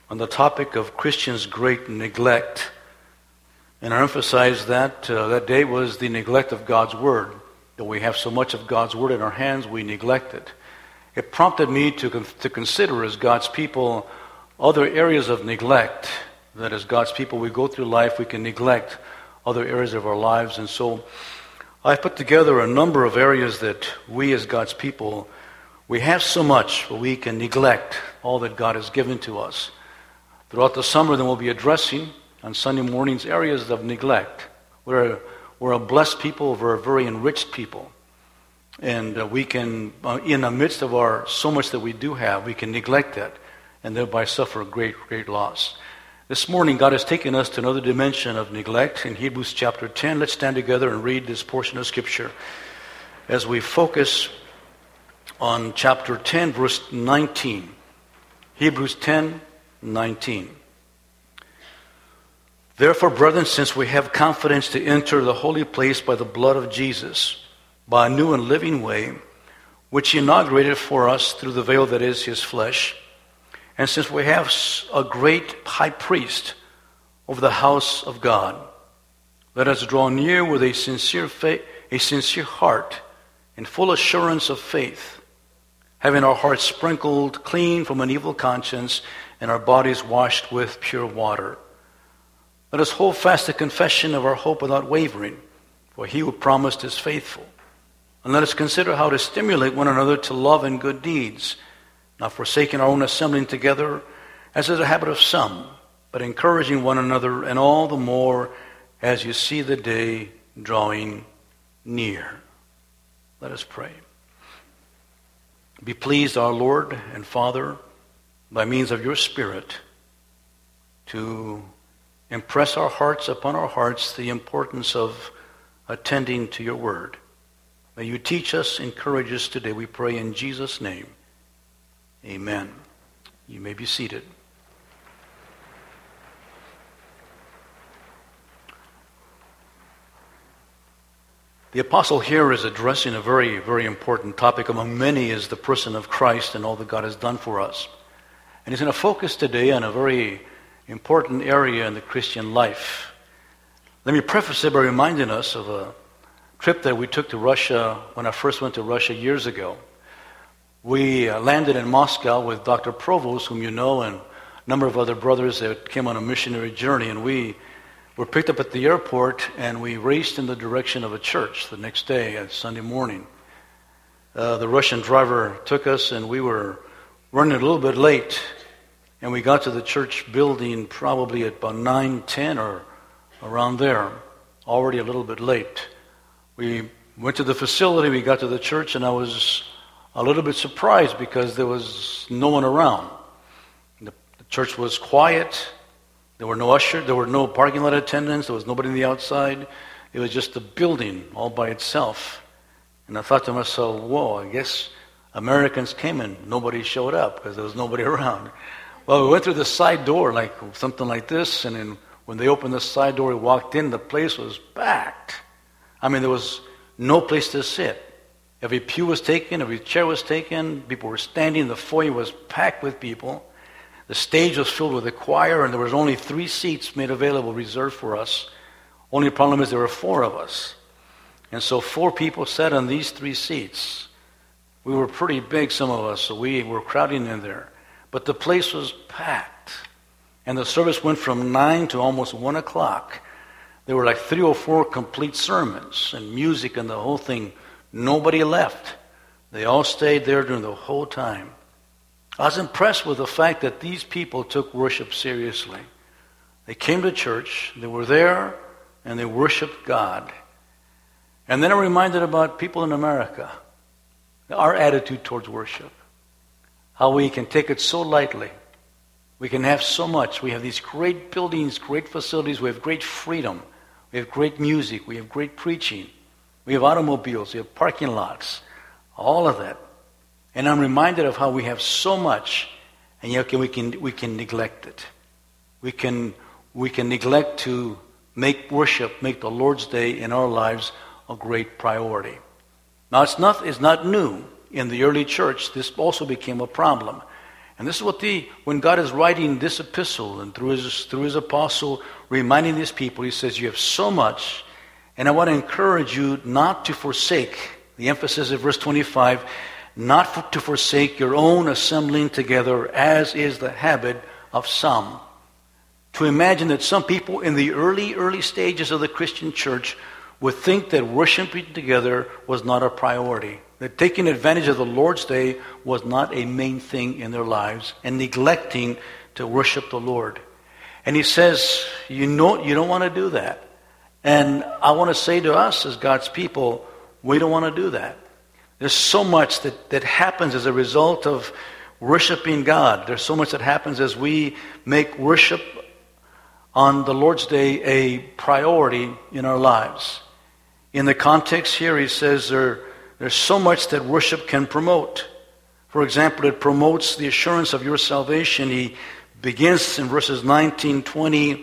on the topic of Christians' great neglect. And I emphasized that that day was the neglect of God's Word. That we have so much of God's Word in our hands, we neglect it. It prompted me to consider as God's people other areas of neglect. That as God's people, we go through life, we can neglect other areas of our lives. And so I've put together a number of areas that we as God's people, we have so much, but we can neglect all that God has given to us. Throughout the summer, then we'll be addressing on Sunday mornings areas of neglect. We're a blessed people, we're a very enriched people. And we can, in the midst of our so much that we do have, we can neglect that and thereby suffer great, great loss. This morning, God has taken us to another dimension of neglect in Hebrews chapter 10. Let's stand together and read this portion of Scripture as we focus on chapter 10, verse 19. Hebrews 10, 19. Therefore, brethren, since we have confidence to enter the holy place by the blood of Jesus, by a new and living way, which he inaugurated for us through the veil that is his flesh, and since we have a great high priest over the house of God, let us draw near with a sincere heart, in full assurance of faith, having our hearts sprinkled clean from an evil conscience and our bodies washed with pure water. Let us hold fast the confession of our hope without wavering, for he who promised is faithful. And let us consider how to stimulate one another to love and good deeds, not forsaking our own assembling together, as is a habit of some, but encouraging one another, and all the more as you see the day drawing near. Let us pray. Be pleased, our Lord and Father, by means of your Spirit, to impress our hearts upon our hearts the importance of attending to your word. May you teach us, encourage us today, we pray in Jesus' name. Amen. You may be seated. The apostle here is addressing a very, very important topic. Among many is the person of Christ and all that God has done for us. And he's going to focus today on a very important area in the Christian life. Let me preface it by reminding us of a trip that we took to Russia when I first went to Russia years ago. We landed in Moscow with Dr. Provost, whom you know, and a number of other brothers that came on a missionary journey. And we were picked up at the airport, and we raced in the direction of a church the next day, Sunday morning. The Russian driver took us, and we were running a little bit late. And we got to the church building probably at about 9:10 or around there, already a little bit late. We went to the facility, we got to the church, and I was a little bit surprised because there was no one around. The church was quiet. There were no ushers, there were no parking lot attendants, there was nobody on the outside. It was just a building all by itself. And I thought to myself, whoa, I guess Americans came and nobody showed up because there was nobody around. Well, we went through the side door, like something like this, and then when they opened the side door, we walked in, the place was packed. I mean, there was no place to sit. Every pew was taken, every chair was taken, people were standing, the foyer was packed with people. The stage was filled with a choir, and there was only 3 seats made available, reserved for us. Only problem is there were 4 of us. And so 4 people sat on these 3 seats. We were pretty big, some of us, so we were crowding in there. But the place was packed. And the service went from 9 to almost 1 o'clock. There were like 3 or 4 complete sermons and music and the whole thing. Nobody left. They all stayed there during the whole time. I was impressed with the fact that these people took worship seriously. They came to church, they were there, and they worshiped God. And then I'm reminded about people in America, our attitude towards worship. How we can take it so lightly. We can have so much. We have these great buildings, great facilities. We have great freedom. We have great music. We have great preaching. We have automobiles. We have parking lots. All of that. And I'm reminded of how we have so much, and yet we can neglect it. We can neglect to make worship, make the Lord's Day in our lives a great priority. Now it's not new. In the early church, this also became a problem. And this is when God is writing this epistle and through his apostle, reminding these people, he says, you have so much, and I want to encourage you not to forsake, the emphasis of verse 25, not to forsake your own assembling together, as is the habit of some. To imagine that some people in the early stages of the Christian church would think that worshiping together was not a priority, that taking advantage of the Lord's Day was not a main thing in their lives, and neglecting to worship the Lord. And he says, you don't want to do that. And I want to say to us as God's people, we don't want to do that. There's so much that happens as a result of worshiping God. There's so much that happens as we make worship on the Lord's Day a priority in our lives. In the context here, he says there's so much that worship can promote. For example, it promotes the assurance of your salvation. He begins in verses 19, 20,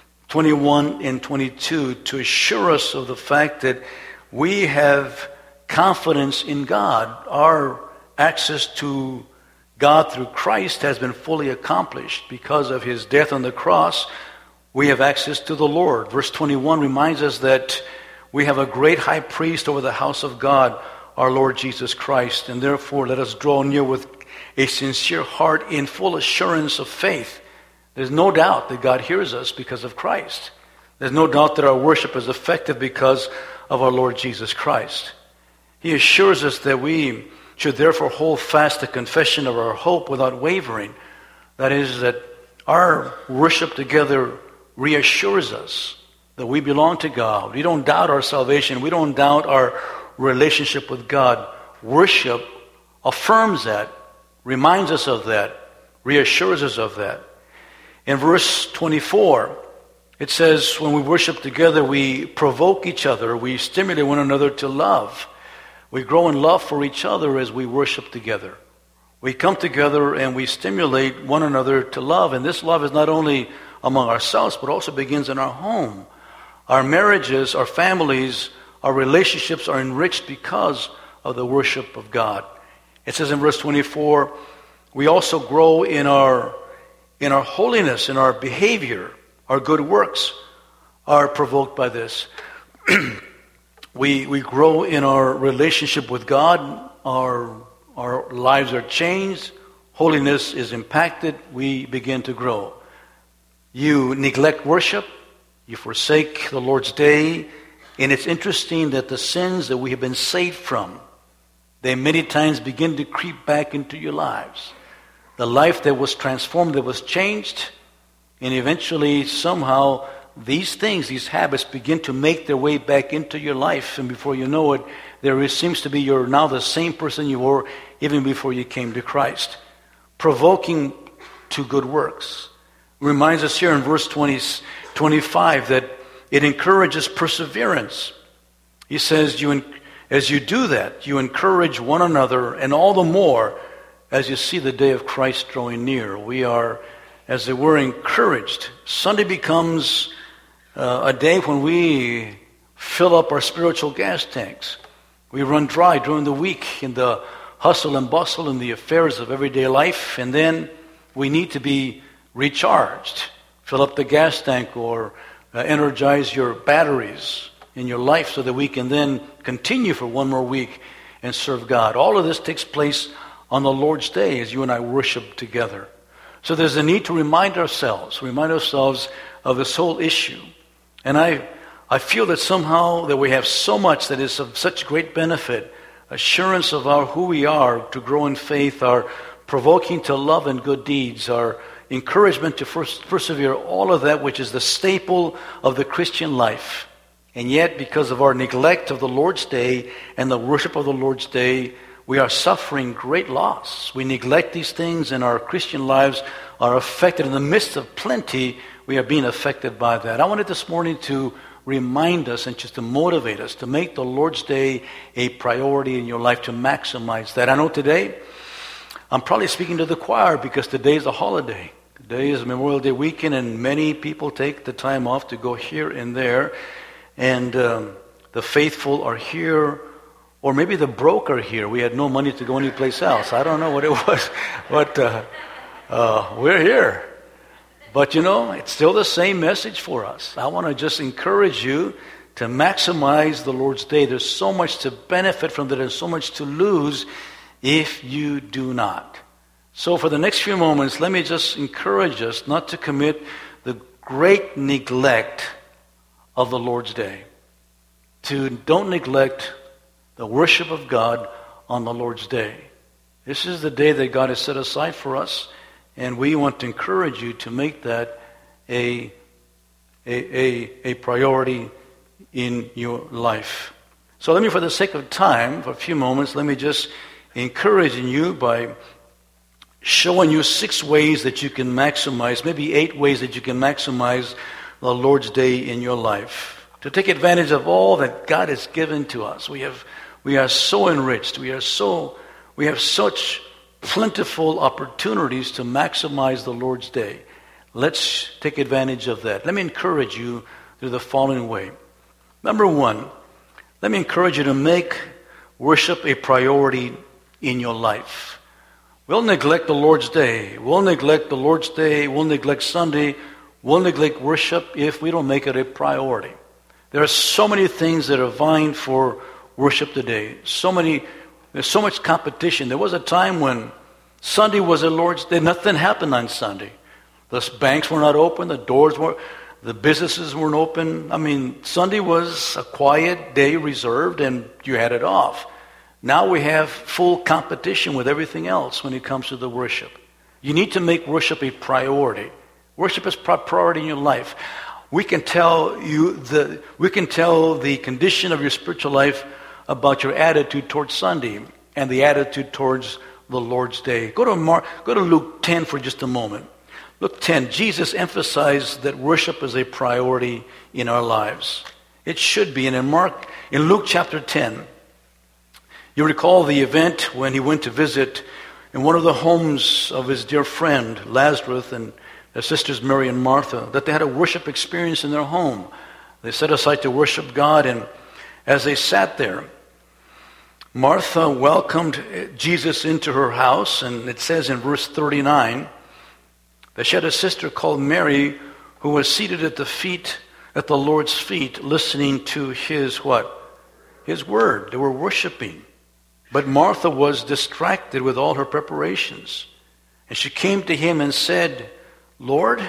21, and 22 to assure us of the fact that we have confidence in God. Our access to God through Christ has been fully accomplished because of his death on the cross. We have access to the Lord. Verse 21 reminds us that we have a great high priest over the house of God, our Lord Jesus Christ. And therefore, let us draw near with a sincere heart in full assurance of faith. There's no doubt that God hears us because of Christ. There's no doubt that our worship is effective because of our Lord Jesus Christ. He assures us that we should therefore hold fast the confession of our hope without wavering. That is, that our worship together reassures us that we belong to God. We don't doubt our salvation. We don't doubt our relationship with God. Worship affirms that, reminds us of that, reassures us of that. In verse 24, it says, when we worship together, we provoke each other. We stimulate one another to love. We grow in love for each other as we worship together. We come together and we stimulate one another to love. And this love is not only among ourselves, but also begins in our home. Our marriages, our families, our relationships are enriched because of the worship of God. It says in verse 24, we also grow in our holiness, in our behavior. Our good works are provoked by this. We grow in our relationship with God. Our lives are changed. Holiness is impacted. We begin to grow. You neglect worship. You forsake the Lord's Day. And it's interesting that the sins that we have been saved from, they many times begin to creep back into your lives. The life that was transformed, that was changed, and eventually somehow these things, these habits begin to make their way back into your life. And before you know it, seems to be you're now the same person you were even before you came to Christ. Provoking to good works. Reminds us here in verse 25 that it encourages perseverance. He says, as you do that, you encourage one another, and all the more as you see the day of Christ drawing near. We are, as it were, encouraged. Sunday becomes a day when we fill up our spiritual gas tanks. We run dry during the week in the hustle and bustle and the affairs of everyday life, and then we need to be recharged. Fill up the gas tank or energize your batteries in your life so that we can then continue for one more week and serve God. All of this takes place on the Lord's Day as you and I worship together. So there's a need to remind ourselves of this whole issue. And I feel that somehow that we have so much that is of such great benefit, assurance of who we are to grow in faith, our provoking to love and good deeds, our encouragement to persevere, all of that which is the staple of the Christian life. And yet, because of our neglect of the Lord's Day and the worship of the Lord's Day, we are suffering great loss. We neglect these things and our Christian lives are affected. In the midst of plenty, we are being affected by that. I wanted this morning to remind us and just to motivate us to make the Lord's Day a priority in your life, to maximize that. I know today, I'm probably speaking to the choir because today is a holiday. Today is Memorial Day weekend and many people take the time off to go here and there. And the faithful are here, or maybe the broke are here. We had no money to go anyplace else. I don't know what it was. But we're here. But it's still the same message for us. I want to just encourage you to maximize the Lord's Day. There's so much to benefit from it. There's so much to lose if you do not. So for the next few moments, let me just encourage us not to commit the great neglect of the Lord's Day. Don't neglect the worship of God on the Lord's Day. This is the day that God has set aside for us, and we want to encourage you to make that a priority in your life. So let me, for the sake of time, for a few moments, let me just encourage you by showing you 6 ways that you can maximize, maybe 8 ways that you can maximize the Lord's Day in your life. To take advantage of all that God has given to us. We are so enriched. We have such plentiful opportunities to maximize the Lord's Day. Let's take advantage of that. Let me encourage you through the following way. Number 1, let me encourage you to make worship a priority in your life. We'll neglect the Lord's Day. We'll neglect the Lord's Day. We'll neglect Sunday. We'll neglect worship if we don't make it a priority. There are so many things that are vying for worship today. There's so much competition. There was a time when Sunday was the Lord's Day. Nothing happened on Sunday. The banks were not open. The businesses weren't open. I mean, Sunday was a quiet day reserved, and you had it off. Now we have full competition with everything else when it comes to the worship. You need to make worship a priority. Worship is a priority in your life. We can tell the condition of your spiritual life about your attitude towards Sunday and the attitude towards the Lord's Day. Go to Luke 10 for just a moment. Luke 10, Jesus emphasized that worship is a priority in our lives. It should be. And in Luke chapter 10, you recall the event when he went to visit in one of the homes of his dear friend, Lazarus, and their sisters Mary and Martha, that they had a worship experience in their home. They set aside to worship God, and as they sat there, Martha welcomed Jesus into her house, and it says in verse 39, that she had a sister called Mary who was seated at the Lord's feet, listening to his what? His word. They were worshiping. But Martha was distracted with all her preparations. And she came to him and said, Lord,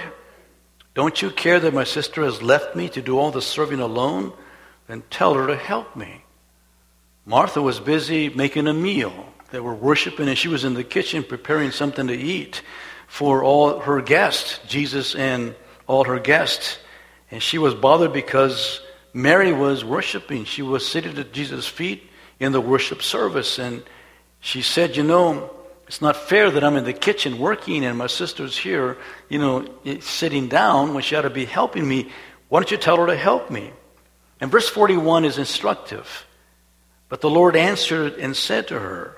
don't you care that my sister has left me to do all the serving alone? Then tell her to help me. Martha was busy making a meal. They were worshiping, and she was in the kitchen preparing something to eat for all her guests, Jesus and all her guests. And she was bothered because Mary was worshiping. She was seated at Jesus' feet in the worship service. And she said, it's not fair that I'm in the kitchen working and my sister's here, sitting down when she ought to be helping me. Why don't you tell her to help me? And verse 41 is instructive. But the Lord answered and said to her,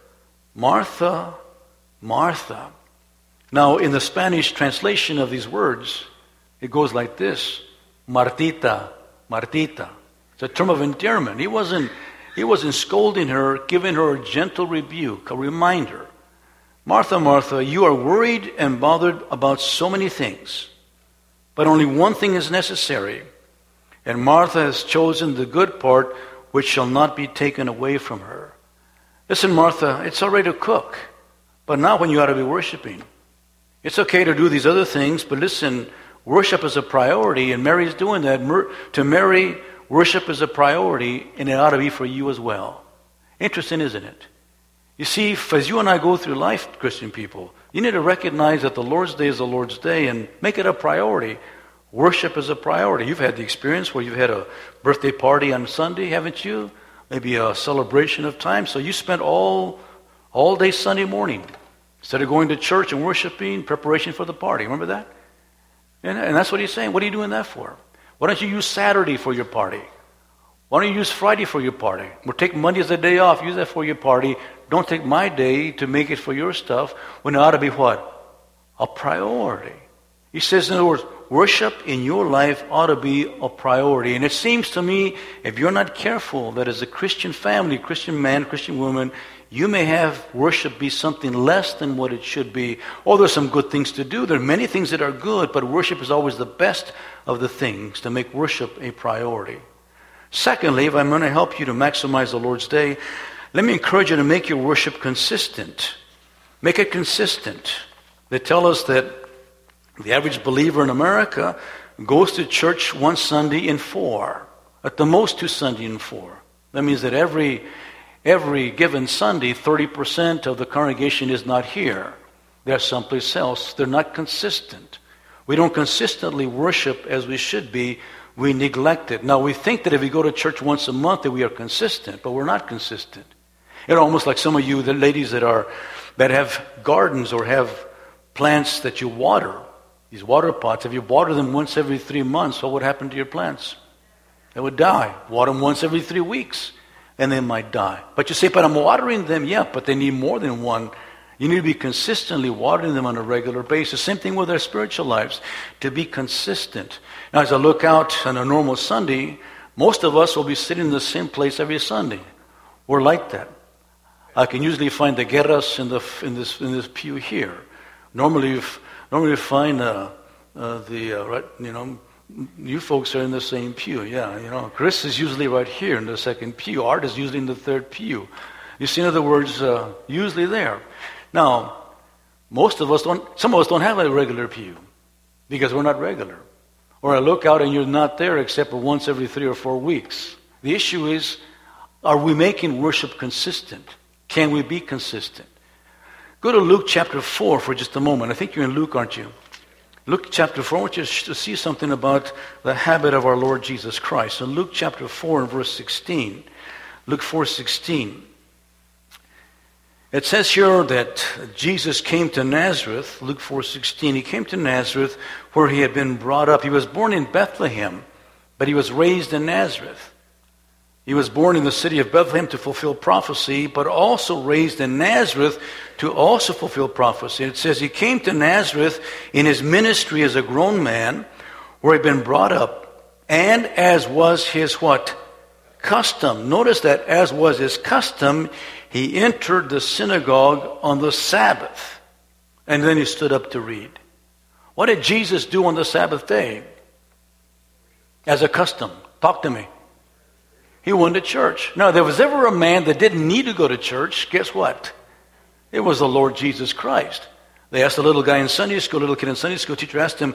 Martha, Martha. Now, in the Spanish translation of these words, it goes like this: Martita, Martita. It's a term of endearment. He wasn't scolding her, giving her a gentle rebuke, a reminder. Martha, Martha, you are worried and bothered about so many things, but only one thing is necessary. And Martha has chosen the good part, which shall not be taken away from her. Listen, Martha, it's all right to cook, but not when you ought to be worshiping. It's okay to do these other things, but listen, worship is a priority, and Mary's doing that. To Mary, worship is a priority, and it ought to be for you as well. Interesting, isn't it? You see, as you and I go through life, Christian people, you need to recognize that the Lord's Day is the Lord's Day and make it a priority. Worship is a priority. You've had the experience where you've had a birthday party on Sunday, haven't you? Maybe a celebration of time. So you spent all day Sunday morning, instead of going to church and worshiping, preparation for the party. Remember that? And that's what he's saying. What are you doing that for? Why don't you use Saturday for your party? Why don't you use Friday for your party? We'll take Monday as a day off. Use that for your party. Don't take my day to make it for your stuff when it ought to be what? A priority. He says, in other words, worship in your life ought to be a priority. And it seems to me, if you're not careful, that as a Christian family, Christian man, Christian woman, you may have worship be something less than what it should be. Oh, there's some good things to do. There are many things that are good, but worship is always the best of the things to make worship a priority. Secondly, if I'm going to help you to maximize the Lord's Day, let me encourage you to make your worship consistent. Make it consistent. They tell us that the average believer in America goes to church one Sunday in 4. At the most 2 Sundays in 4. That means that every given Sunday, 30% of the congregation is not here. They're someplace else. They're not consistent. We don't consistently worship as we should be. We neglect it. Now, we think that if we go to church once a month that we are consistent, but we're not consistent. It's almost like some of you, the ladies that have gardens or have plants that you water, these water pots. If you water them once every 3 months, what would happen to your plants? They would die. Water them once every 3 weeks, and they might die. But you say, but I'm watering them. Yeah, but they need more than one. You need to be consistently watering them on a regular basis. Same thing with our spiritual lives, to be consistent. Now, as I look out on a normal Sunday, most of us will be sitting in the same place every Sunday. We're like that. I can usually find the guerras in this pew here. Normally you find you folks are in the same pew. Yeah, Chris is usually right here in the second pew. Art is usually in the third pew. You see, in other words, usually there. Now, some of us don't have a regular pew because we're not regular. Or I look out and you're not there except for once every 3 or 4 weeks. The issue is, are we making worship consistent? Can we be consistent? Go to Luke chapter 4 for just a moment. I think you're in Luke, aren't you? Luke chapter 4, I want you to see something about the habit of our Lord Jesus Christ. In Luke chapter 4 and verse 16, Luke 4:16, it says here that Jesus came to Nazareth, Luke 4:16, he came to Nazareth where he had been brought up. He was born in Bethlehem, but he was raised in Nazareth. He was born in the city of Bethlehem to fulfill prophecy, but also raised in Nazareth to also fulfill prophecy. It says he came to Nazareth in his ministry as a grown man, where he'd been brought up, and as was his what? Custom. Notice that as was his custom, he entered the synagogue on the Sabbath, and then he stood up to read. What did Jesus do on the Sabbath day? As a custom. Talk to me. He went to church. Now, if there was ever a man that didn't need to go to church, guess what? It was the Lord Jesus Christ. They asked a little guy in Sunday school, little kid in Sunday school, teacher asked him,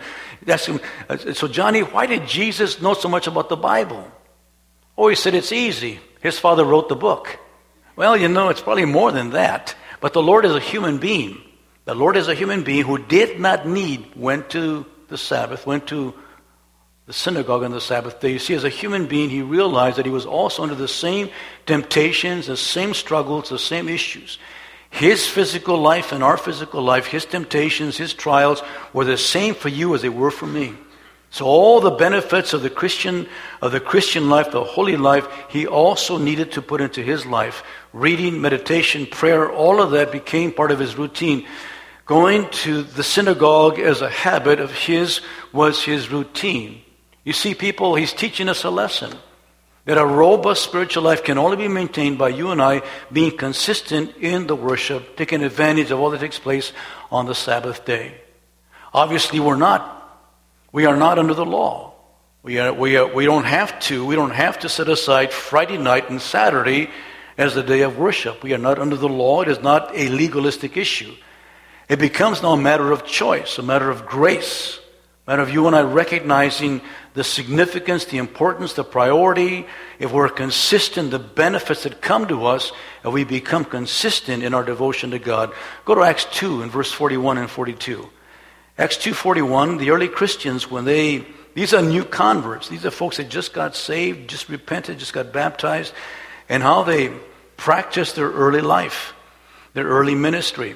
so Johnny, why did Jesus know so much about the Bible? Oh, he said, it's easy. His father wrote the book. Well, it's probably more than that. But the Lord is a human being. The Lord is a human being who did not went to the Sabbath, went to the synagogue on the Sabbath day. You see, as a human being, he realized that he was also under the same temptations, the same struggles, the same issues. His physical life and our physical life, his temptations, his trials were the same for you as they were for me. So all the benefits of the Christian life, the holy life, he also needed to put into his life. Reading, meditation, prayer, all of that became part of his routine. Going to the synagogue as a habit of his was his routine. You see, people, he's teaching us a lesson. That a robust spiritual life can only be maintained by you and I being consistent in the worship, taking advantage of all that takes place on the Sabbath day. Obviously, we're not. We are not under the law. We don't have to set aside Friday night and Saturday as the day of worship. We are not under the law. It is not a legalistic issue. It becomes now a matter of choice, a matter of grace, a matter of you and I recognizing the significance, the importance, the priority. If we're consistent, the benefits that come to us, and we become consistent in our devotion to God. Go to Acts 2 in verse 41 and 42. Acts 2:41, the early Christians, these are new converts. These are folks that just got saved, just repented, just got baptized, and how they practiced their early life, their early ministry.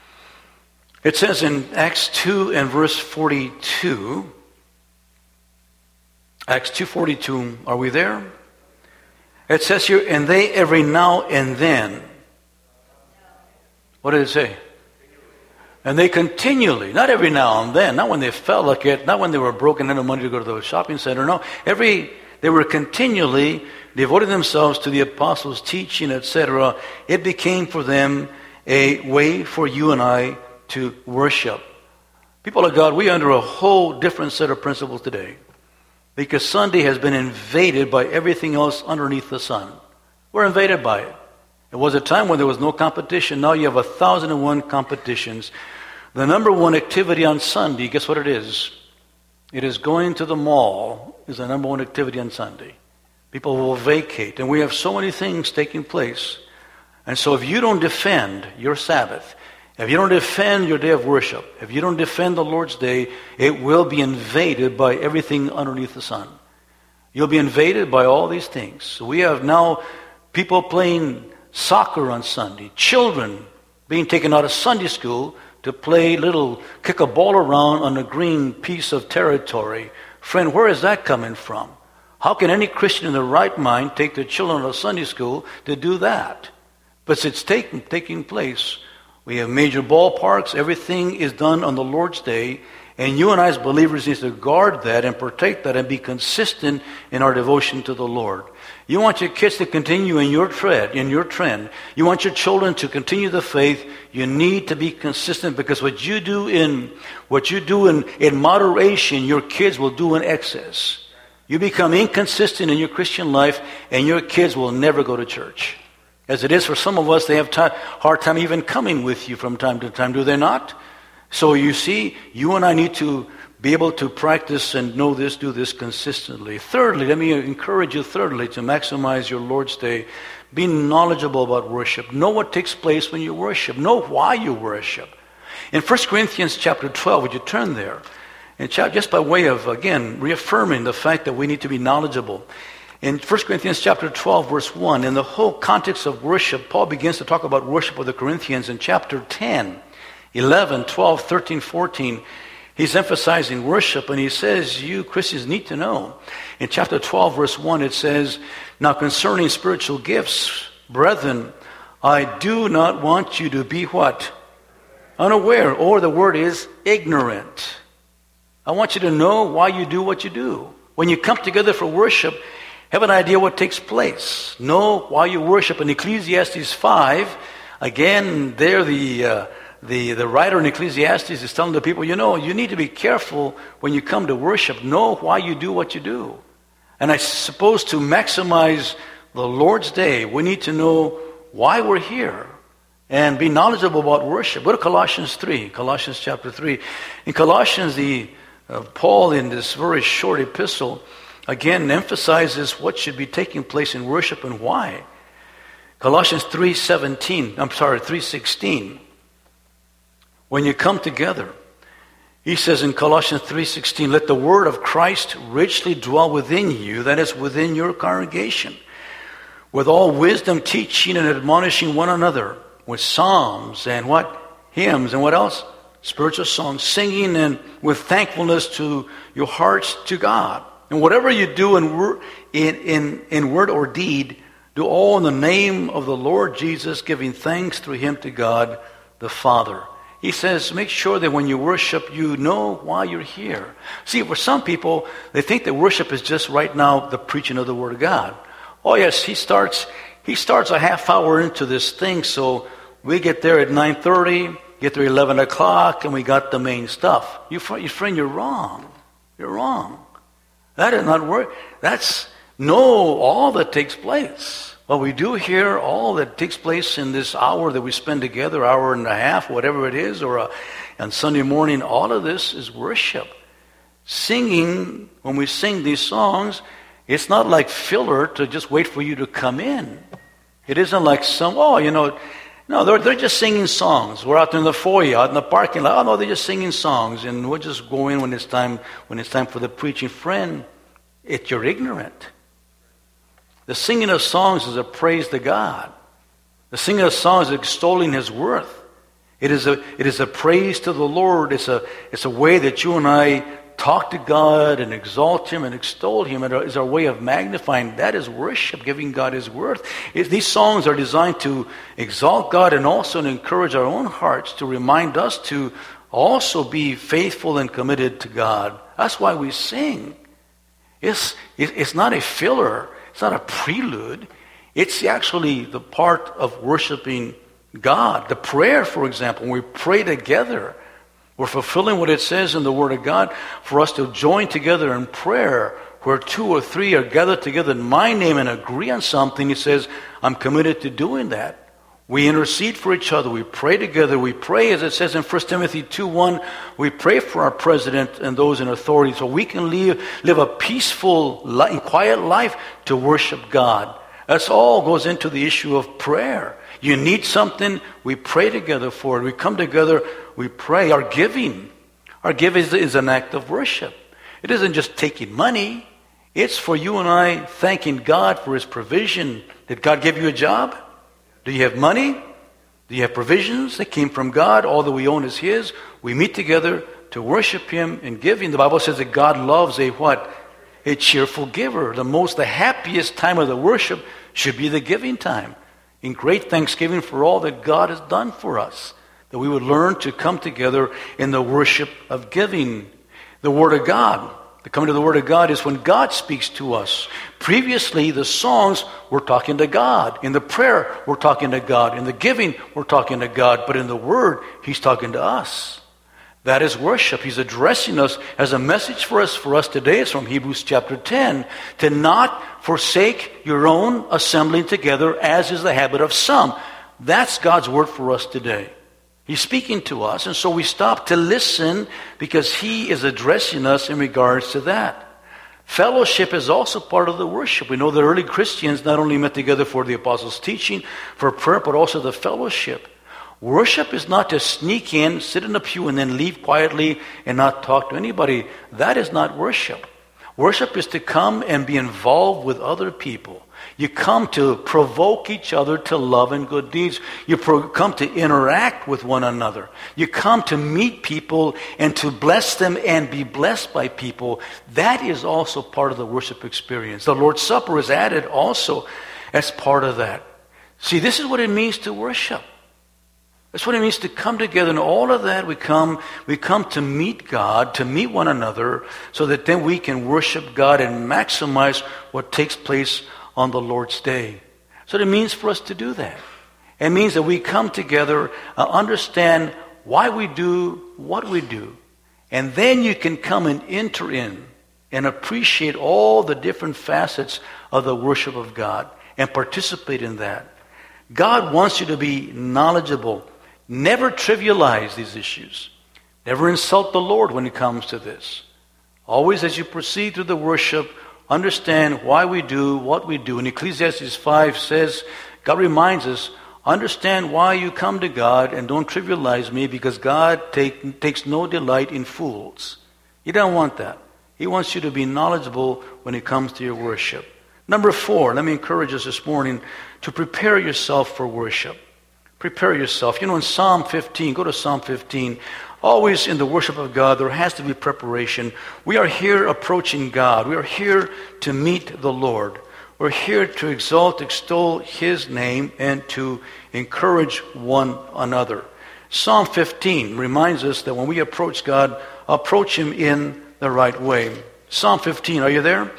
It says in Acts 2 and verse 42, Acts 2:42, are we there? It says here, and they every now and then. What did it say? And they continually, not every now and then, not when they felt like it, not when they were broken out of money to go to the shopping center, no. They were continually devoting themselves to the apostles' teaching, etc. It became for them a way for you and I to worship. People of God, we are under a whole different set of principles today. Because Sunday has been invaded by everything else underneath the sun. We're invaded by it. It was a time when there was no competition. Now you have 1,001 competitions. The number one activity on Sunday, guess what it is? It is going to the mall is the number one activity on Sunday. People will vacate. And we have so many things taking place. And so if you don't defend your Sabbath, if you don't defend your day of worship, if you don't defend the Lord's day, it will be invaded by everything underneath the sun. You'll be invaded by all these things. So we have now people playing soccer on Sunday, children being taken out of Sunday school to play kick a ball around on a green piece of territory. Friend, where is that coming from? How can any Christian in their right mind take their children out of Sunday school to do that? But it's taking place. We have major ballparks. Everything is done on the Lord's day. And you and I as believers need to guard that and protect that and be consistent in our devotion to the Lord. You want your kids to continue in your trend. You want your children to continue the faith. You need to be consistent, because what you do in moderation, your kids will do in excess. You become inconsistent in your Christian life, and your kids will never go to church. As it is for some of us, they have hard time even coming with you from time to time, do they not? So you see, you and I need to be able to practice and do this consistently. Thirdly, let me encourage you, to maximize your Lord's Day. Be knowledgeable about worship. Know what takes place when you worship. Know why you worship. In 1 Corinthians chapter 12, would you turn there? And just by way of, again, reaffirming the fact that we need to be knowledgeable. In 1 Corinthians chapter 12, verse 1, in the whole context of worship, Paul begins to talk about worship with the Corinthians in chapter 10, 11, 12, 13, 14. He's emphasizing worship, and he says, you Christians need to know. In chapter 12, verse 1, it says, now concerning spiritual gifts, brethren, I do not want you to be what? Unaware, or the word is ignorant. I want you to know why you do what you do. When you come together for worship, have an idea what takes place. Know why you worship. In Ecclesiastes 5, again, there the writer in Ecclesiastes is telling the people, you need to be careful when you come to worship. Know why you do what you do. And I suppose to maximize the Lord's day, we need to know why we're here and be knowledgeable about worship. Go to Colossians 3, Colossians chapter 3. In Colossians, Paul, in this very short epistle, again emphasizes what should be taking place in worship and why. Colossians 3:16. When you come together, he says in Colossians 3:16, let the word of Christ richly dwell within you, that is, within your congregation, with all wisdom teaching and admonishing one another, with psalms and what? Hymns and what else? Spiritual songs, singing and with thankfulness to your hearts to God. And whatever you do in word or deed, do all in the name of the Lord Jesus, giving thanks through him to God the Father. He says, make sure that when you worship, you know why you're here. See, for some people, they think that worship is just right now the preaching of the Word of God. Oh yes, he starts a half hour into this thing, so we get there at 9:30, get there 11 o'clock, and we got the main stuff. You friend, you're wrong. You're wrong. That is not work. That's all that takes place. What we do here, all that takes place in this hour that we spend together, hour and a half, whatever it is, or on Sunday morning, all of this is worship. Singing, when we sing these songs, it's not like filler to just wait for you to come in. It isn't like no, they're just singing songs. We're out in the foyer, out in the parking lot. Oh no, they're just singing songs, and we'll just go in when it's time for the preaching. Friend, you're ignorant. The singing of songs is a praise to God. The singing of songs is extolling his worth. It is a praise to the Lord. It's a way that you and I talk to God and exalt Him and extol Him is our way of magnifying. That is worship, giving God His worth. These songs are designed to exalt God and also to encourage our own hearts, to remind us to also be faithful and committed to God. That's why we sing. It's not a filler. It's not a prelude. It's actually the part of worshiping God. The prayer, for example, when we pray together, we're fulfilling what it says in the Word of God for us to join together in prayer where 2 or 3 are gathered together in my name and agree on something. It says, I'm committed to doing that. We intercede for each other. We pray together. We pray, as it says in 1 Timothy 2:1, we pray for our president and those in authority so we can live a peaceful and quiet life to worship God. That's all goes into the issue of prayer. You need something, we pray together for it. We come together, we pray. Our giving is an act of worship. It isn't just taking money. It's for you and I thanking God for His provision. Did God give you a job? Do you have money? Do you have provisions that came from God? All that we own is His. We meet together to worship Him in giving. The Bible says that God loves a what? A cheerful giver. The happiest time of the worship should be the giving time. In great thanksgiving for all that God has done for us. That we would learn to come together in the worship of giving. The Word of God. The coming to the Word of God is when God speaks to us. Previously, the songs, we're talking to God. In the prayer, we're talking to God. In the giving, we're talking to God. But in the Word, He's talking to us. That is worship. He's addressing us as a message for us today. It's from Hebrews chapter 10. To not forsake your own assembling together, as is the habit of some. That's God's word for us today. He's speaking to us, and so we stop to listen because He is addressing us in regards to that. Fellowship is also part of the worship. We know the early Christians not only met together for the apostles' teaching, for prayer, but also the fellowship. Worship is not to sneak in, sit in a pew, and then leave quietly and not talk to anybody. That is not worship. Worship is to come and be involved with other people. You come to provoke each other to love and good deeds. You come to interact with one another. You come to meet people and to bless them and be blessed by people. That is also part of the worship experience. The Lord's Supper is added also as part of that. See, this is what it means to worship. That's what it means to come together. And all of that, we come to meet God, to meet one another, so that then we can worship God and maximize what takes place on the Lord's day. So it means for us to do that. It means that we come together, understand why we do what we do. And then you can come and enter in and appreciate all the different facets of the worship of God and participate in that. God wants you to be knowledgeable. Never trivialize these issues. Never insult the Lord when it comes to this. Always as you proceed through the worship, understand why we do what we do. And Ecclesiastes 5 says, God reminds us, understand why you come to God and don't trivialize me, because God takes no delight in fools. He don't want that. He wants you to be knowledgeable when it comes to your worship. Number 4, let me encourage us this morning to prepare yourself for worship. Prepare yourself. You know, in Psalm 15, go to Psalm 15. Always in the worship of God, there has to be preparation. We are here approaching God. We are here to meet the Lord. We're here to exalt, extol His name, and to encourage one another. Psalm 15 reminds us that when we approach God, approach Him in the right way. Psalm 15, are you there?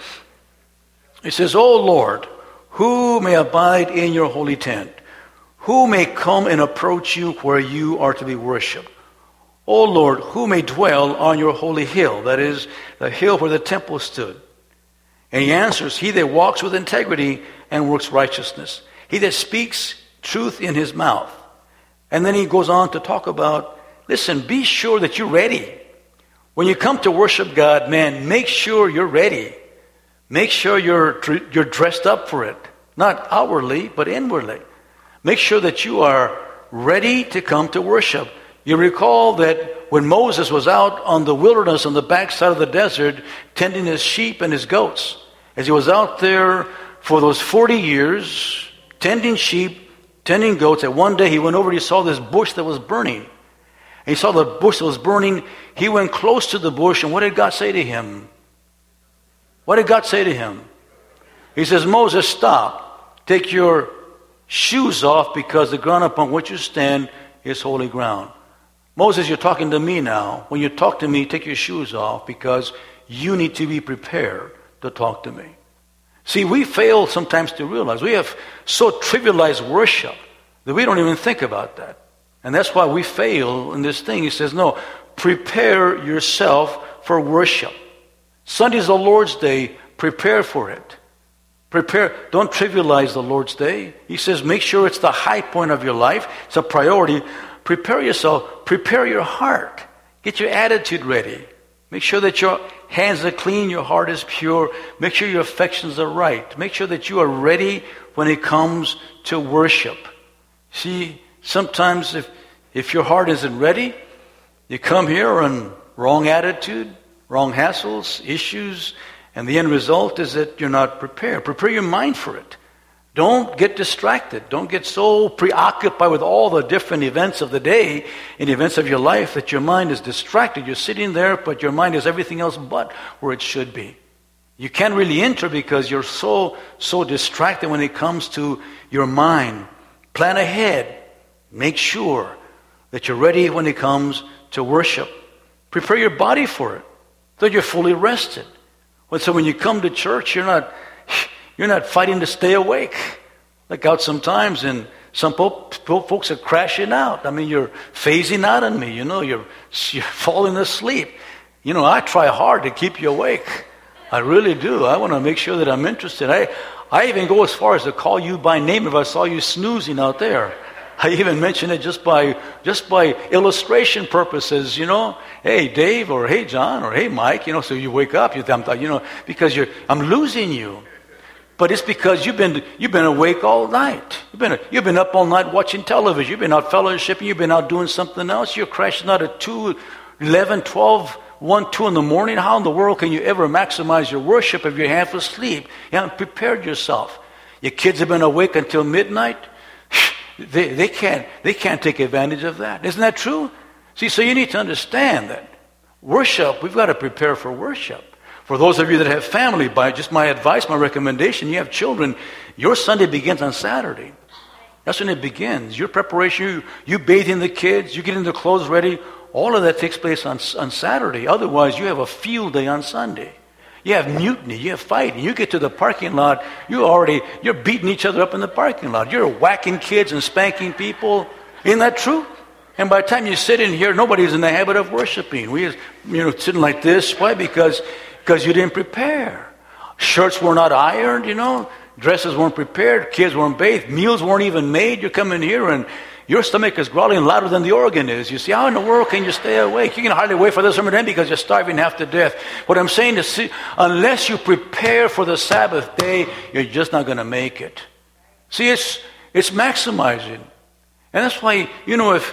It says, O Lord, who may abide in your holy tent? Who may come and approach you where you are to be worshipped? O Lord, who may dwell on your holy hill? That is, the hill where the temple stood. And He answers, He that walks with integrity and works righteousness. He that speaks truth in his mouth. And then He goes on to talk about, listen, be sure that you're ready. When you come to worship God, man, make sure you're ready. Make sure you're dressed up for it. Not outwardly, but inwardly. Make sure that you are ready to come to worship. You recall that when Moses was out on the wilderness on the backside of the desert tending his sheep and his goats, as he was out there for those 40 years tending sheep, tending goats, that one day he went over and he saw this bush that was burning. he saw the bush that was burning. He went close to the bush, and what did God say to him? What did God say to him? He says, Moses, stop. Take your shoes off, because the ground upon which you stand is holy ground. Moses, you're talking to me now. When you talk to me, take your shoes off, because you need to be prepared to talk to me. See, we fail sometimes to realize we have so trivialized worship that we don't even think about that. And that's why we fail in this thing. He says, no, prepare yourself for worship. Sunday's the Lord's Day. Prepare for it. Prepare. Don't trivialize the Lord's Day. He says, make sure it's the high point of your life. It's a priority. Prepare yourself. Prepare your heart. Get your attitude ready. Make sure that your hands are clean, your heart is pure. Make sure your affections are right. Make sure that you are ready when it comes to worship. See, sometimes if your heart isn't ready, you come here on wrong attitude, wrong hassles, issues, and the end result is that you're not prepared. Prepare your mind for it. Don't get distracted. Don't get so preoccupied with all the different events of the day and events of your life that your mind is distracted. You're sitting there, but your mind is everything else but where it should be. You can't really enter because you're so distracted when it comes to your mind. Plan ahead. Make sure that you're ready when it comes to worship. Prepare your body for it, so you're fully rested. So when you come to church, you're not fighting to stay awake. Like out sometimes, and some folks are crashing out. I mean, you're phasing out on me. You're falling asleep. I try hard to keep you awake. I really do. I want to make sure that I'm interested. I even go as far as to call you by name if I saw you snoozing out there. I even mention it just by illustration purposes, Hey, Dave, or hey, John, or hey, Mike, so you wake up, because I'm losing you. But it's because you've been awake all night. You've been up all night watching television. You've been out fellowshipping. You've been out doing something else. You're crashing out at 2, 11, 12, 1, 2 in the morning. How in the world can you ever maximize your worship if you're half asleep? You haven't prepared yourself. Your kids have been awake until midnight. They can't take advantage of that. Isn't that true? See, so you need to understand that worship, we've got to prepare for worship. For those of you that have family, by just my advice, my recommendation, you have children, your Sunday begins on Saturday. That's when it begins. Your preparation, you bathing the kids, you getting the clothes ready, all of that takes place on Saturday. Otherwise, you have a field day on Sunday. You have mutiny, you have fighting. You get to the parking lot, you're beating each other up in the parking lot. You're whacking kids and spanking people. Isn't that true? And by the time you sit in here, nobody's in the habit of worshiping. We sitting like this. Why? Because you didn't prepare. Shirts were not ironed, Dresses weren't prepared. Kids weren't bathed. Meals weren't even made. You come in here and your stomach is growling louder than the organ is. You see, how in the world can you stay awake? You can hardly wait for the sermon to end because you're starving half to death. What I'm saying is, unless you prepare for the Sabbath day, you're just not going to make it. See, it's maximizing. And that's why, if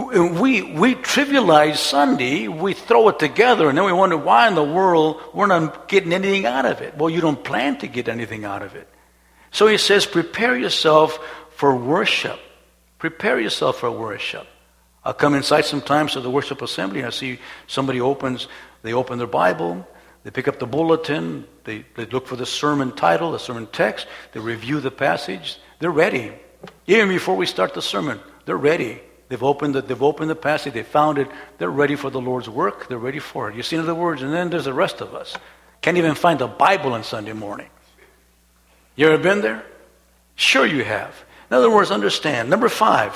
we trivialize Sunday, we throw it together, and then we wonder why in the world we're not getting anything out of it. Well, you don't plan to get anything out of it. So he says, prepare yourself for worship. Prepare yourself for worship. I'll come inside sometimes to the worship assembly, and I see somebody they open their Bible, they pick up the bulletin, they look for the sermon title, the sermon text, they review the passage, they're ready. Even before we start the sermon, they're ready. They've opened the passage, they found it, they're ready for the Lord's work, they're ready for it. You see, in other words, and then there's the rest of us. Can't even find the Bible on Sunday morning. You ever been there? Sure you have. In other words, understand. Number five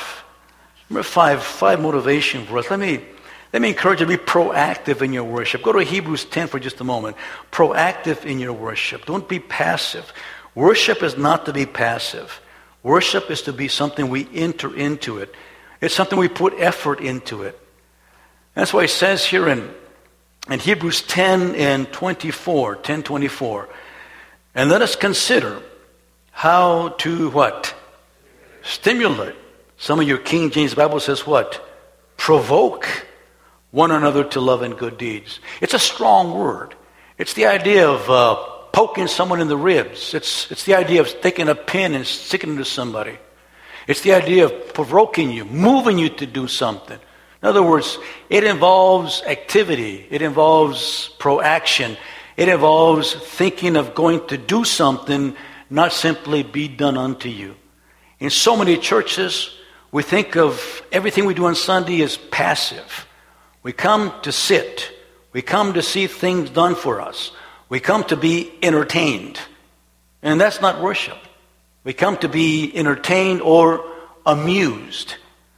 motivation for us. Let me encourage you to be proactive in your worship. Go to Hebrews 10 for just a moment. Proactive in your worship. Don't be passive. Worship is not to be passive. Worship is to be something we enter into it. It's something we put effort into it. That's why it says here in Hebrews 10:24. And let us consider how to what? Stimulate. Some of your King James Bible says what? Provoke one another to love and good deeds. It's a strong word. It's the idea of poking someone in the ribs. It's the idea of taking a pin and sticking it to somebody. It's the idea of provoking you, moving you to do something. In other words, it involves activity. It involves proaction. It involves thinking of going to do something, not simply be done unto you. In so many churches, we think of everything we do on Sunday as passive. We come to sit. We come to see things done for us. We come to be entertained. And that's not worship. We come to be entertained or amused.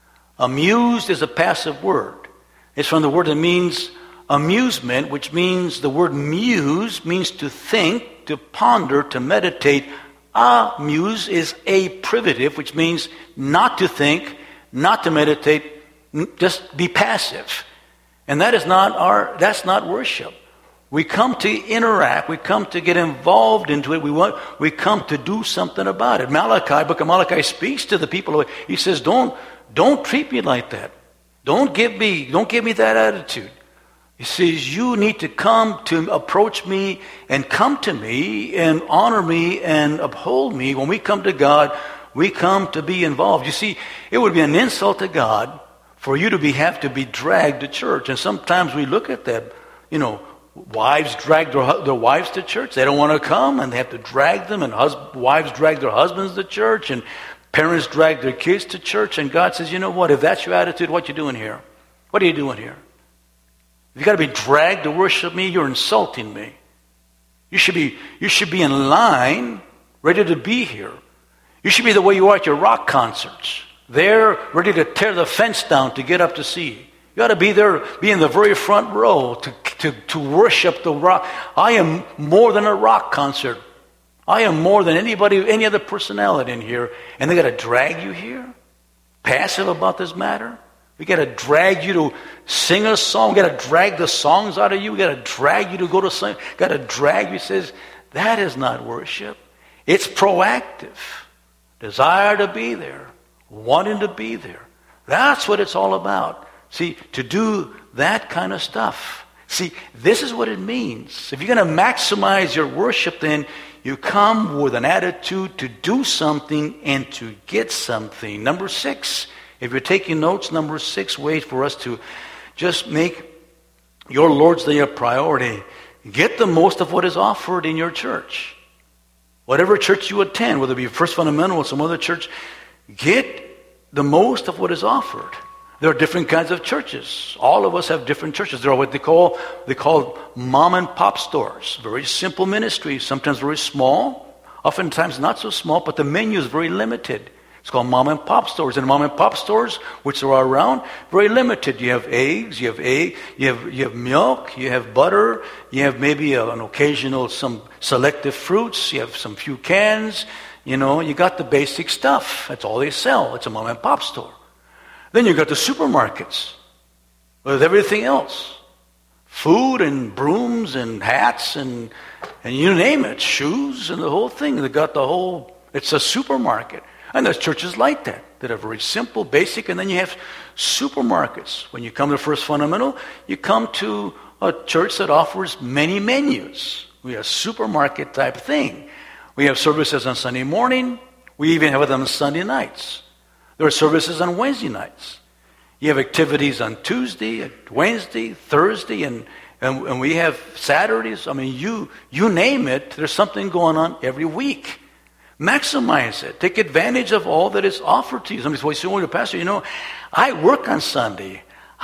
Amused is a passive word. It's from the word that means amusement, which means the word muse means to think, to ponder, to meditate. Amuse is a privative, which means not to think, not to meditate, just be passive. And that's not worship. We come to interact. We come to get involved into it. We come to do something about it. Book of Malachi speaks to the people. He says, don't treat me like that. Don't give me that attitude. He says, you need to come to approach me and come to me and honor me and uphold me. When we come to God, we come to be involved. You see, it would be an insult to God for you to have to be dragged to church. And sometimes we look at that, wives drag their wives to church. They don't want to come, and they have to drag them. And wives drag their husbands to church, and parents drag their kids to church. And God says, you know what? If that's your attitude, what you doing here? What are you doing here? If you got to be dragged to worship me, you're insulting me. You should be in line, ready to be here. You should be the way you are at your rock concerts. There, ready to tear the fence down to get up to see. You got to be there, be in the very front row to worship the rock. I am more than a rock concert. I am more than anybody, any other personality in here. And they got to drag you here? Passive about this matter? We got to drag you to sing a song. We got to drag the songs out of you. We got to drag you to go to sing. Got to drag you. He says, that is not worship. It's proactive. Desire to be there. Wanting to be there. That's what it's all about. See, to do that kind of stuff. See, this is what it means. If you're going to maximize your worship, then you come with an attitude to do something and to get something. Number 6, if you're taking notes, number 6 way for us to just make your Lord's Day a priority. Get the most of what is offered in your church. Whatever church you attend, whether it be First Fundamental or some other church, get the most of what is offered. There are different kinds of churches. All of us have different churches. There are what they call mom and pop stores. Very simple ministries, sometimes very small, oftentimes not so small, but the menu is very limited. It's called mom and pop stores. And mom and pop stores, which are around, very limited. You have eggs, you have milk, you have butter, you have maybe an occasional some selective fruits, you have some few cans. You got the basic stuff. That's all they sell. It's a mom and pop store. Then you got the supermarkets with everything else. Food and brooms and hats and you name it, shoes and the whole thing. It's a supermarket. And there's churches like that are very simple, basic, and then you have supermarkets. When you come to First Fundamental, you come to a church that offers many menus. We have a supermarket type thing. We have services on Sunday morning. We even have them on Sunday nights. There are services on Wednesday nights. You have activities on Tuesday, Wednesday, Thursday, and we have Saturdays. I mean, you name it, there's something going on every week. Maximize it. Take advantage of all that is offered to you. Somebody says, well, Pastor, I work on Sunday.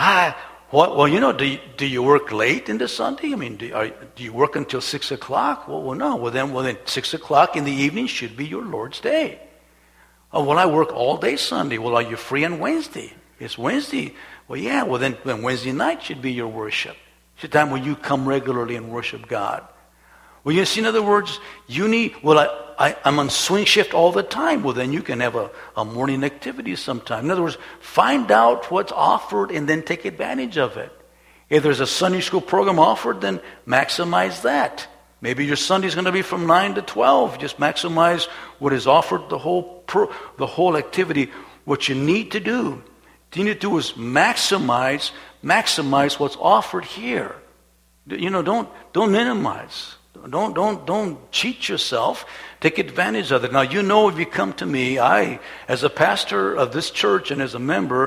Do you work late into Sunday? I mean, do you work until 6 o'clock? Well, no. Well, then 6 o'clock in the evening should be your Lord's Day. Oh, well, I work all day Sunday. Well, are you free on Wednesday? It's Wednesday. Well, yeah. Well, then Wednesday night should be your worship. It's a time when you come regularly and worship God. Well, you see, in other words, I'm on swing shift all the time. Well, then you can have a morning activity sometime. In other words, find out what's offered and then take advantage of it. If there's a Sunday school program offered, then maximize that. Maybe your Sunday's going to be from 9 to 12. Just maximize what is offered, the whole activity. What you need to do is maximize what's offered here. Don't minimize. Don't cheat yourself. Take advantage of it. Now, if you come to me, I, as a pastor of this church and as a member,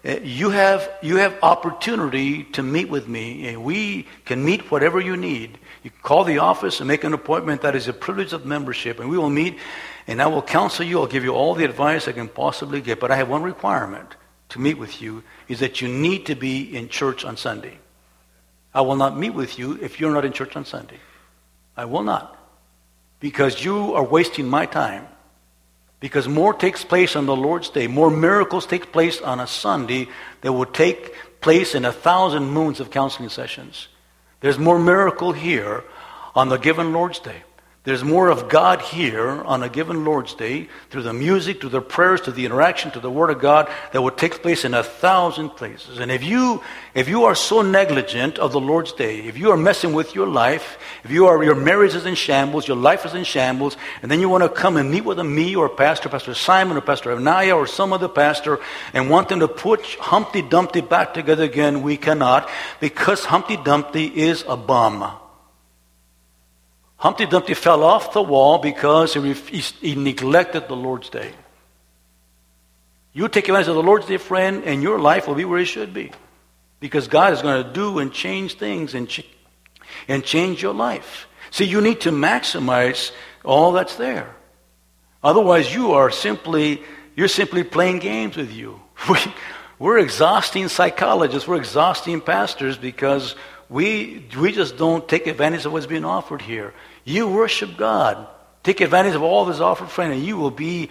you have opportunity to meet with me, and we can meet whatever you need. You can call the office and make an appointment. That is a privilege of membership, and we will meet, and I will counsel you. I'll give you all the advice I can possibly get, but I have one requirement to meet with you, is that you need to be in church on Sunday. I will not meet with you if you're not in church on Sunday. I will not, because you are wasting my time. Because more takes place on the Lord's Day. More miracles take place on a Sunday than would take place in 1,000 moons of counseling sessions. There's more miracle here on the given Lord's Day. There's more of God here on a given Lord's Day through the music, through the prayers, through the interaction, to the Word of God that would take place in 1,000 places. And if you are so negligent of the Lord's Day, if you are messing with your life, if your marriage is in shambles, your life is in shambles, and then you want to come and meet with me or Pastor Simon or Pastor Anaya or some other pastor and want them to put Humpty Dumpty back together again, we cannot, because Humpty Dumpty is a bum. Humpty Dumpty fell off the wall because he neglected the Lord's Day. You take advantage of the Lord's Day, friend, and your life will be where it should be. Because God is going to do and change things and change your life. See, you need to maximize all that's there. Otherwise, you're simply playing games with you. We're exhausting psychologists. We're exhausting pastors because we just don't take advantage of what's being offered here. You worship God. Take advantage of all that's offered, friend, and you will be,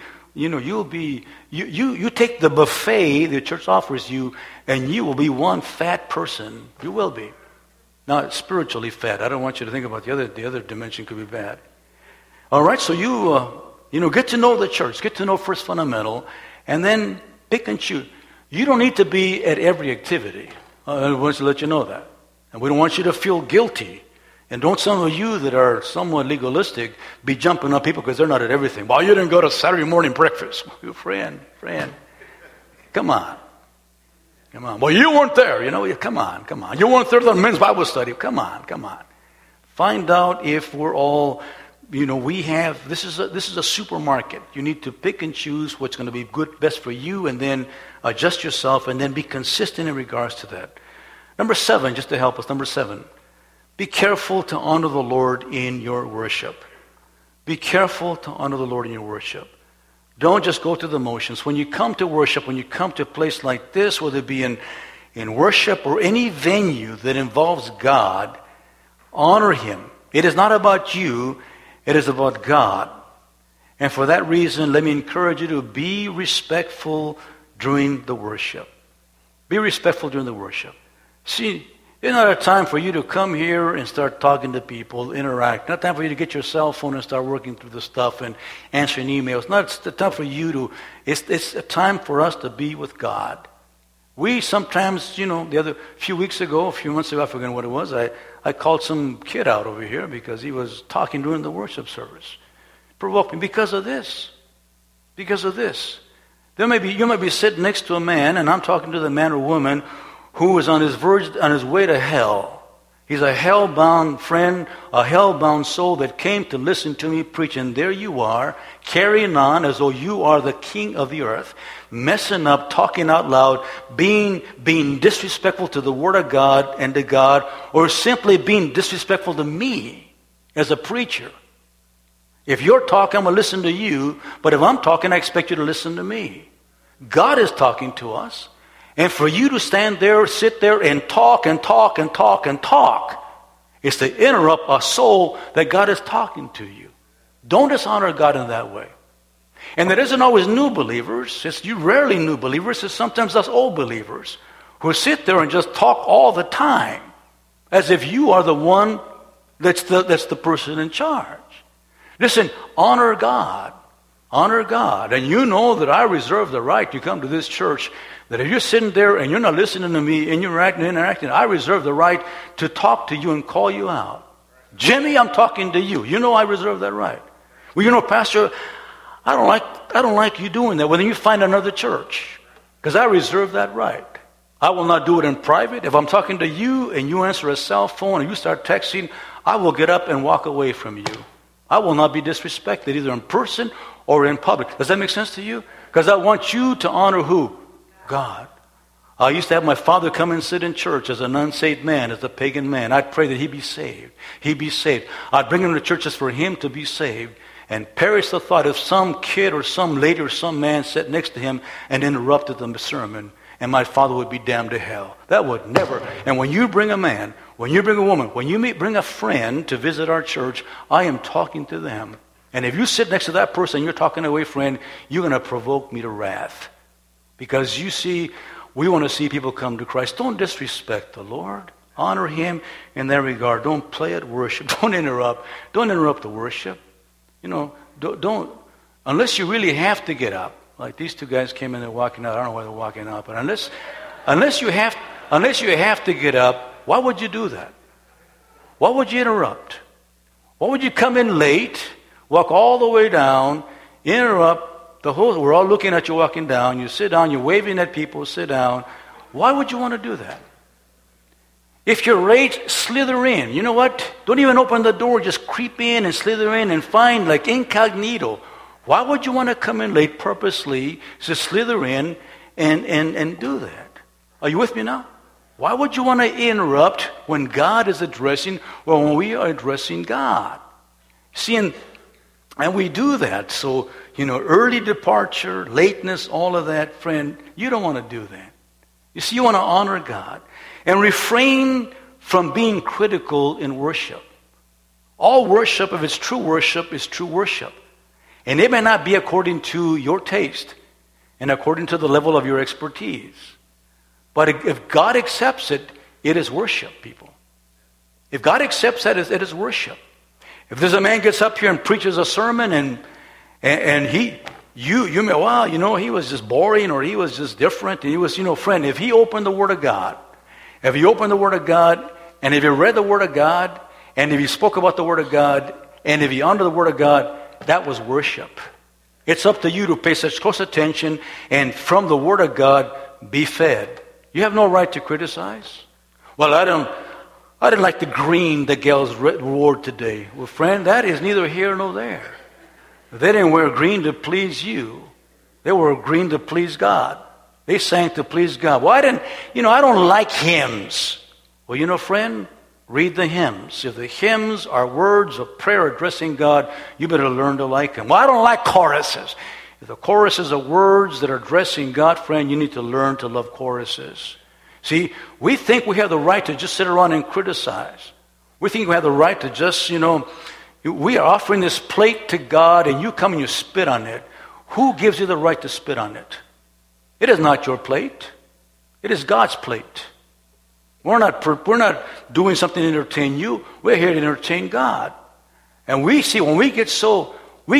you take the buffet the church offers you, and you will be one fat person. You will be. Not spiritually fat. I don't want you to think about the other dimension could be bad. All right, so you get to know the church, get to know First Fundamental, and then pick and choose. You don't need to be at every activity. I want to let you know that. And we don't want you to feel guilty. And don't some of you that are somewhat legalistic be jumping on people because they're not at everything. Well, you didn't go to Saturday morning breakfast. Friend. Come on. Well, you weren't there. Come on. You weren't there to the men's Bible study. Come on. Find out if we're all, this is a supermarket. You need to pick and choose what's going to be good, best for you, and then adjust yourself, and then be consistent in regards to that. Number 7, just to help us, number 7. Be careful to honor the Lord in your worship. Be careful to honor the Lord in your worship. Don't just go through the motions. When you come to worship, when you come to a place like this, whether it be in worship or any venue that involves God, honor Him. It is not about you. It is about God. And for that reason, let me encourage you to be respectful during the worship. Be respectful during the worship. See, it's not a time for you to come here and start talking to people, interact. Not time for you to get your cell phone and start working through the stuff and answering emails. It's a time for you to, it's a time for us to be with God. We sometimes, a few months ago, I forget what it was, I called some kid out over here because he was talking during the worship service. Provoked me because of this. You might be sitting next to a man, and I'm talking to the man or woman who is on his way to hell. He's a hell-bound friend, a hell-bound soul that came to listen to me preach. And there you are, carrying on as though you are the king of the earth, messing up, talking out loud, being disrespectful to the Word of God and to God, or simply being disrespectful to me as a preacher. If you're talking, I'm going to listen to you, but if I'm talking, I expect you to listen to me. God is talking to us. And for you to stand there, sit there, and talk is to interrupt a soul that God is talking to you. Don't dishonor God in that way. And there isn't always new believers. It's rarely new believers. It's sometimes us old believers who sit there and just talk all the time as if you are the one that's the person in charge. Listen, honor God. Honor God. And you know that I reserve the right to come to this church, that if you're sitting there and you're not listening to me and you're interacting, I reserve the right to talk to you and call you out. Jimmy, I'm talking to you. You know I reserve that right. Well, Pastor, I don't like you doing that. Well, then you find another church, because I reserve that right. I will not do it in private. If I'm talking to you and you answer a cell phone and you start texting, I will get up and walk away from you. I will not be disrespected either in person or in public. Does that make sense to you? Because I want you to honor who? God. I used to have my father come and sit in church as an unsaved man, as a pagan man. I'd pray that he be saved. He'd be saved. I'd bring him to church just for him to be saved. And perish the thought if some kid or some lady or some man sat next to him and interrupted the sermon, and my father would be damned to hell. That would never. And when you bring a man, when you bring a woman, when you bring a friend to visit our church, I am talking to them. And if you sit next to that person and you're talking to a friend, you're going to provoke me to wrath. Because you see, we want to see people come to Christ. Don't disrespect the Lord. Honor him in that regard. Don't play at worship. Don't interrupt. Don't interrupt the worship. You know, don't unless you really have to get up. Like these two guys came in, they're walking out. I don't know why they're walking out, but unless you have to get up, why would you do that? Why would you interrupt? Why would you come in late, walk all the way down, interrupt the whole? We're all looking at you walking down. You sit down. You're waving at people. Sit down. Why would you want to do that? If you're late, slither in. You know what? Don't even open the door. Just creep in and slither in and find like incognito. Why would you want to come in late purposely to slither in and do that? Are you with me now? Why would you want to interrupt when God is addressing, or when we are addressing God? See, and we do that. So, you know, early departure, lateness, all of that, friend, you don't want to do that. You see, you want to honor God. And refrain from being critical in worship. All worship, if it's true worship, is true worship. And it may not be according to your taste and according to the level of your expertise. But if God accepts it, it is worship, people. If God accepts that, it is worship. If there's a man gets up here and preaches a sermon and you may, wow, you know, he was just boring or he was just different. And he was, you know, friend, if he opened the Word of God, and if you read the Word of God, and if you spoke about the Word of God, and if you honored the Word of God, that was worship. It's up to you to pay such close attention and from the Word of God be fed. You have no right to criticize. Well, I didn't like the green the gals wore today. Well, friend, that is neither here nor there. They didn't wear green to please you. They wore green to please God. They sang to please God. Well, I don't like hymns. Well, you know, friend, read the hymns. If the hymns are words of prayer addressing God, you better learn to like them. Well, I don't like choruses. If the choruses are words that are addressing God, friend, you need to learn to love choruses. See, we think we have the right to just sit around and criticize. We think we have the right to just, you know, we are offering this plate to God and you come and you spit on it. Who gives you the right to spit on it? It is not your plate. It is God's plate. We're not doing something to entertain you. We're here to entertain God. And we see when we get so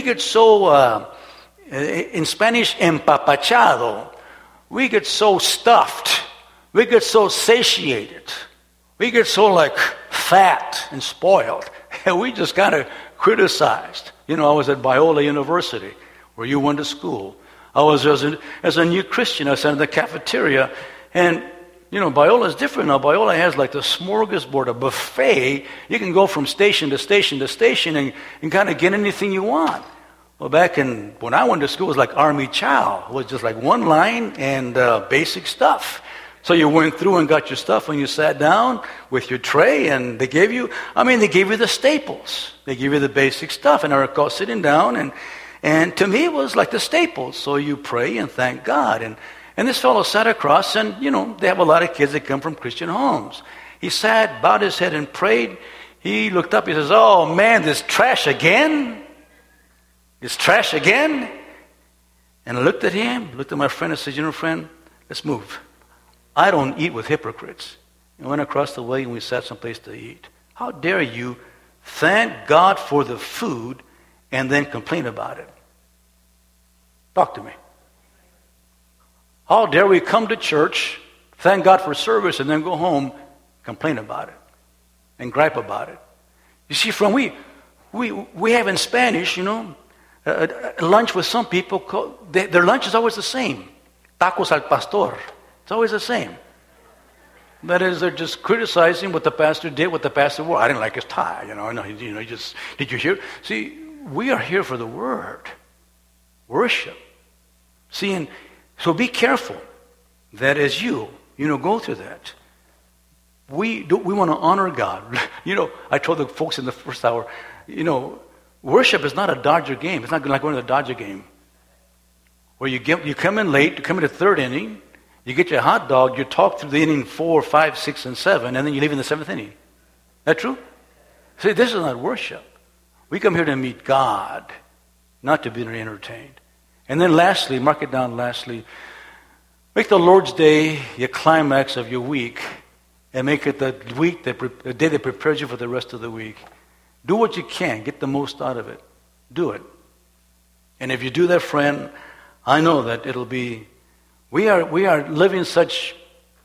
in Spanish, empapachado. We get so stuffed. We get so satiated. We get so like fat and spoiled. And we just kind of criticized. You know, I was at Biola University, where you went to school. I was as a new Christian. I sat in the cafeteria, and you know, Biola is different now. Biola has like the smorgasbord, a buffet. You can go from station to station to station and kind of get anything you want. Well, when I went to school, it was like Army Chow. It was just like one line and basic stuff. So you went through and got your stuff and you sat down with your tray and they gave you the staples. They gave you the basic stuff. And I recall sitting down and to me it was like the staples. So you pray and thank God. And this fellow sat across and, you know, they have a lot of kids that come from Christian homes. He sat, bowed his head and prayed. He looked up, he says, oh man, this trash again? It's trash again? And I looked at him, looked at my friend and said, you know, friend, let's move. I don't eat with hypocrites. And went across the way and we sat someplace to eat. How dare you thank God for the food and then complain about it? Talk to me. How dare we come to church, thank God for service, and then go home, complain about it, and gripe about it? You see, friend, we have in Spanish, you know, lunch with some people, their lunch is always the same. Tacos al pastor. It's always the same. That is, they're just criticizing what the pastor did, what the pastor wore. I didn't like his tie, you know. Did you hear? See, we are here for the word. Worship. See, and so be careful that as you go through that. We want to honor God. I told the folks in the first hour, worship is not a Dodger game. It's not like going to the Dodger game where you come in late, you come in the third inning, you get your hot dog, you talk through the inning 4, 5, 6, and 7, and then you leave in the 7th inning. That true? See, this is not worship. We come here to meet God, not to be entertained. And then lastly, mark it down lastly, make the Lord's Day your climax of your week, and make it the day that prepares you for the rest of the week. Do what you can. Get the most out of it. Do it. And if you do that, friend, I know that it'll be... We are living such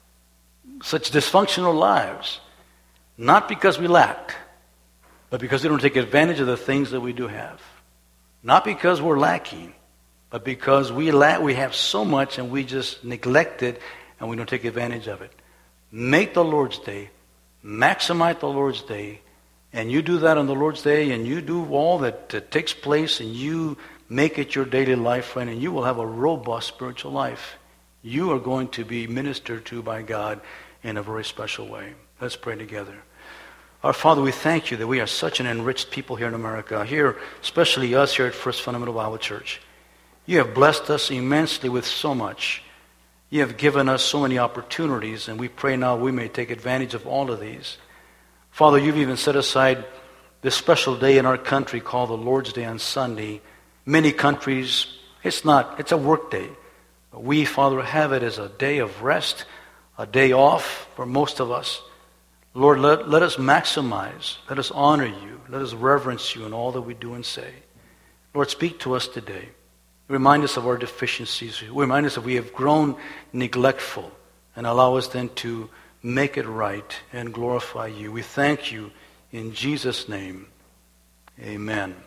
dysfunctional lives, not because we lack, but because we don't take advantage of the things that we do have. Not because we're lacking, but because we have so much and we just neglect it and we don't take advantage of it. Make the Lord's Day, maximize the Lord's Day, and you do that on the Lord's Day, and you do all that takes place, and you make it your daily life, friend, and you will have a robust spiritual life. You are going to be ministered to by God in a very special way. Let's pray together. Our Father, we thank you that we are such an enriched people here in America, here, especially us here at First Fundamental Bible Church. You have blessed us immensely with so much. You have given us so many opportunities, and we pray now we may take advantage of all of these. Father, you've even set aside this special day in our country called the Lord's Day on Sunday. Many countries, it's a work day. But we, Father, have it as a day of rest, a day off for most of us. Lord, let us maximize, let us honor you, let us reverence you in all that we do and say. Lord, speak to us today. Remind us of our deficiencies. Remind us that we have grown neglectful, and allow us then to make it right and glorify you. We thank you in Jesus' name. Amen.